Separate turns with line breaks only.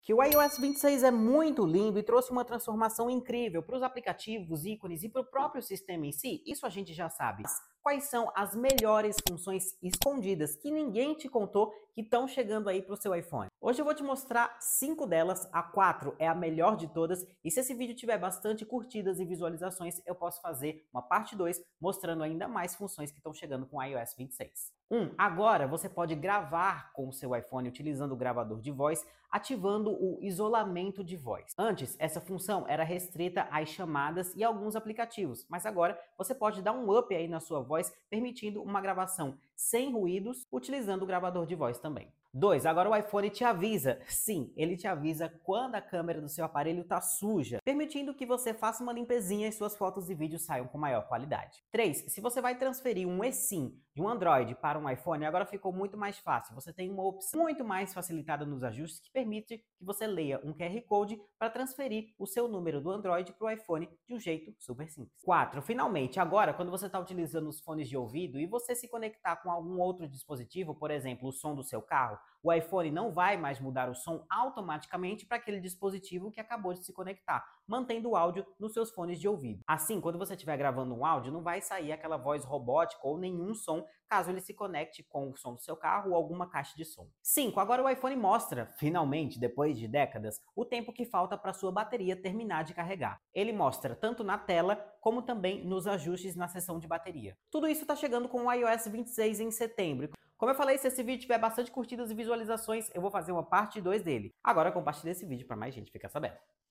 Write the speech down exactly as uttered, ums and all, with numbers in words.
Que o iOS vinte e seis é muito lindo e trouxe uma transformação incrível para os aplicativos, ícones e para o próprio sistema em si, isso a gente já sabe. Quais são as melhores funções escondidas que ninguém te contou que estão chegando aí para o seu iPhone? Hoje eu vou te mostrar cinco delas, a quatro é a melhor de todas, e se esse vídeo tiver bastante curtidas e visualizações, eu posso fazer uma parte dois mostrando ainda mais funções que estão chegando com o iOS vinte e seis. Um, agora você pode gravar com o seu iPhone utilizando o gravador de voz, ativando o isolamento de voz. Antes, essa função era restrita às chamadas e alguns aplicativos, mas agora você pode dar um up aí na sua voz, permitindo uma gravação sem ruídos, utilizando o gravador de voz também. Dois, agora o iPhone te avisa, sim, ele te avisa quando a câmera do seu aparelho está suja, permitindo que você faça uma limpezinha e suas fotos e vídeos saiam com maior qualidade. Três, se você vai transferir um eSIM de um Android para um iPhone, agora ficou muito mais fácil. Você tem uma opção muito mais facilitada nos ajustes que permite que você leia um Q R Code para transferir o seu número do Android para o iPhone de um jeito super simples. Quatro, finalmente, agora quando você está utilizando os fones de ouvido e você se conectar com algum outro dispositivo, por exemplo, o som do seu carro, o iPhone não vai mais mudar o som automaticamente para aquele dispositivo que acabou de se conectar, mantendo o áudio nos seus fones de ouvido. Assim, quando você estiver gravando um áudio, não vai sair aquela voz robótica ou nenhum som, caso ele se conecte com o som do seu carro ou alguma caixa de som. Cinco, agora o iPhone mostra, finalmente, depois de décadas, o tempo que falta para sua bateria terminar de carregar. Ele mostra tanto na tela, como também nos ajustes na seção de bateria. Tudo isso está chegando com o iOS vinte e seis em setembro. Como eu falei, se esse vídeo tiver bastante curtidas e visualizações, eu vou fazer uma parte dois dele. Agora compartilhe esse vídeo para mais gente ficar sabendo.